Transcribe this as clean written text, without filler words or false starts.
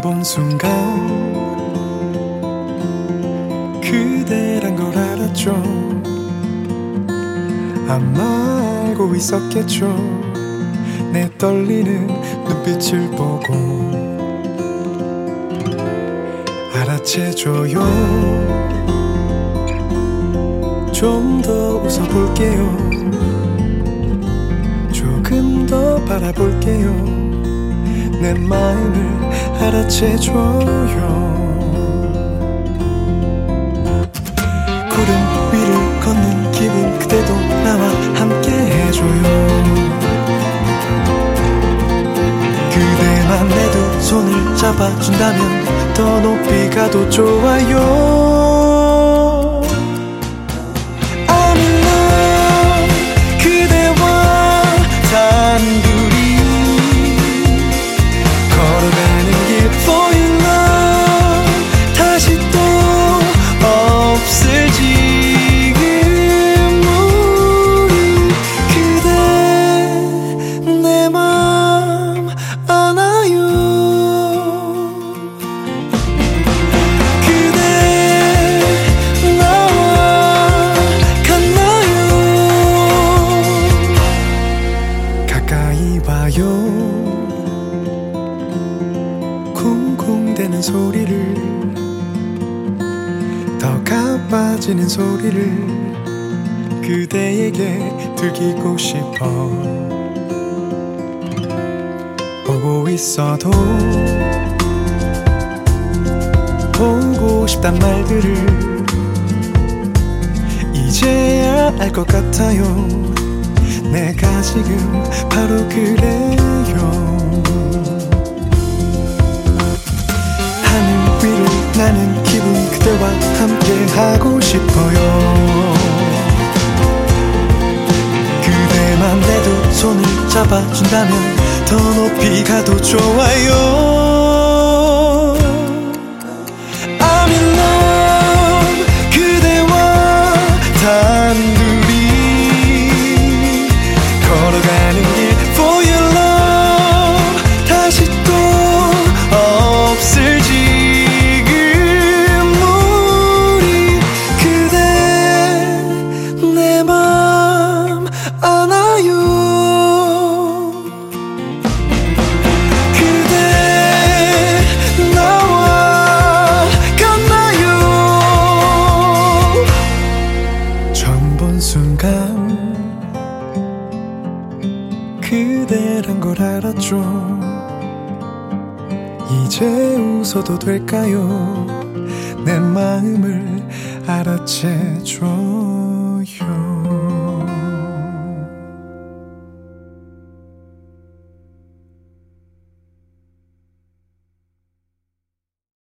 본 순간 그대란 걸 알았죠. 아마 알고 있었겠죠. 내 떨리는 눈빛을 보고 알아채줘요. 좀 더 웃어볼게요. 조금 더 바라볼게요. 내 마음을 알아채줘요. 구름 위를 걷는 기분 그대도 나와 함께 해줘요. 그대만 내 두 손을 잡아준다면 더 높이 가도 좋아요. I'm in love 그대와 단둘이 걸어가는 길 For your love 다시 또 없을 지금 우리 그대 내 맘 안아요. 그대 나와 갔나요. 가까이 와요. 쿵쿵대는 소리를 더 가빠지는 소리를 그대에게 들키고 싶어. 보고 있어도 보고 싶단 말들을 이제야 알 것 같아요. 내가 지금 바로 그래요. 하늘 위를 나는 기분 그대와 함께 하고 싶어요. 그대만 내 두 손을 잡아준다면 더 높이 가도 좋아요. I'm in love 그대와 단둘이 걸어가는 길 For your love 다시 또 없을 지금 우리 그대 내 맘 안아요. 그대 나와 갔나요. 처음 본 순간 그대란 걸 알았죠. 이제 웃어도 될까요. 내 마음을 알아채줘.